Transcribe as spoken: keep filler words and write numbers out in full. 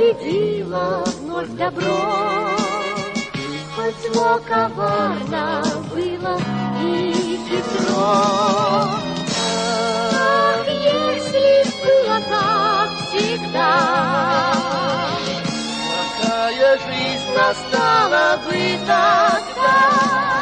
победило вновь добро. Хоть зло коварно было и хитро. Ах, если б было как всегда, какая жизнь настала бы тогда.